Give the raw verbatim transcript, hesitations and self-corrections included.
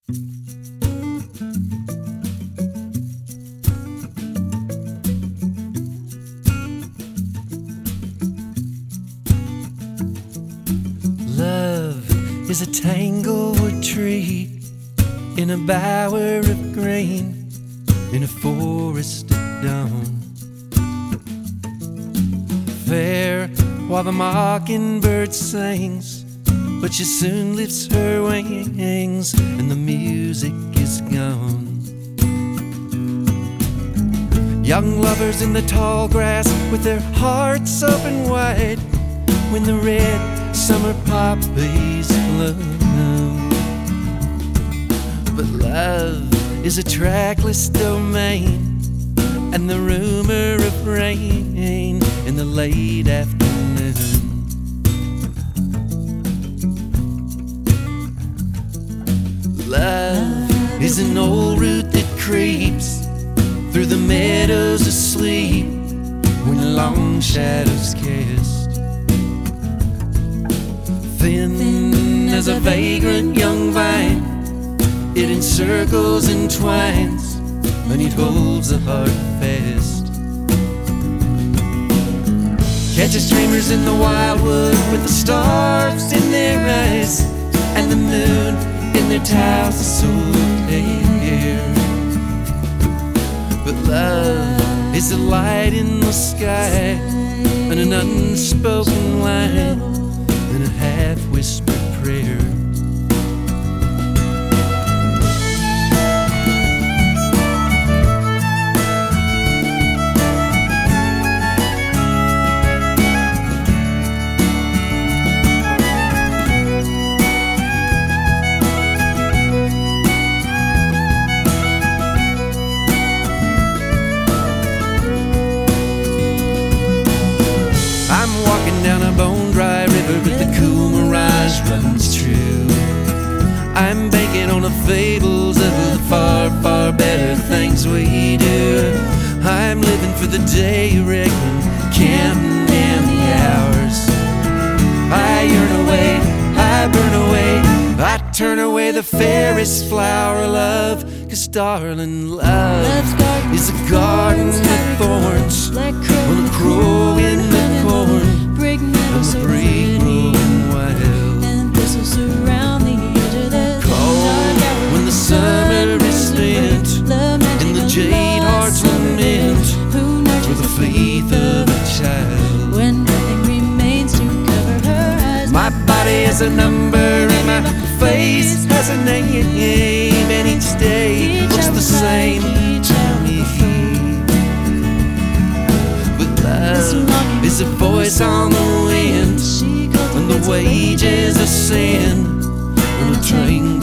Love is a tanglewood tree in a bower of grain, in a forest at dawn. Fair while the mockingbird sings, but she soon lifts her wings and the music is gone. Young lovers in the tall grass with their hearts open wide, when the red summer poppies bloom. But love is a trackless domain, and the rumor of rain in the late afternoon. Love is an old root that creeps through the meadows asleep when long shadows cast. Thin as a vagrant young vine, it encircles and twines, and it holds the heart fast. Catches dreamers in the wildwood with the stars in their eyes and the moon in their tassel hair. But love is a light in the sky, and an unspoken line, and a half-whispered prayer. Down a bone-dry river, but the cool mirage runs true. I'm banking on the fables of the far, far better things we do. I'm living for the day, reckon, counting down the hours. I yearn away, I burn away, I turn away the fairest flower of love. 'Cause darling, love is a garden with thorns, when a crow in the corn, and the breeze growing wild, and thistles around the edge of the cold when the summer is spent, and the jade hearts lament for the faith of a child. When nothing remains to cover her eyes, my body has a number and my face has a name, and each day looks the same to me. But love is a voice on the wind, and the wages of sin, when a train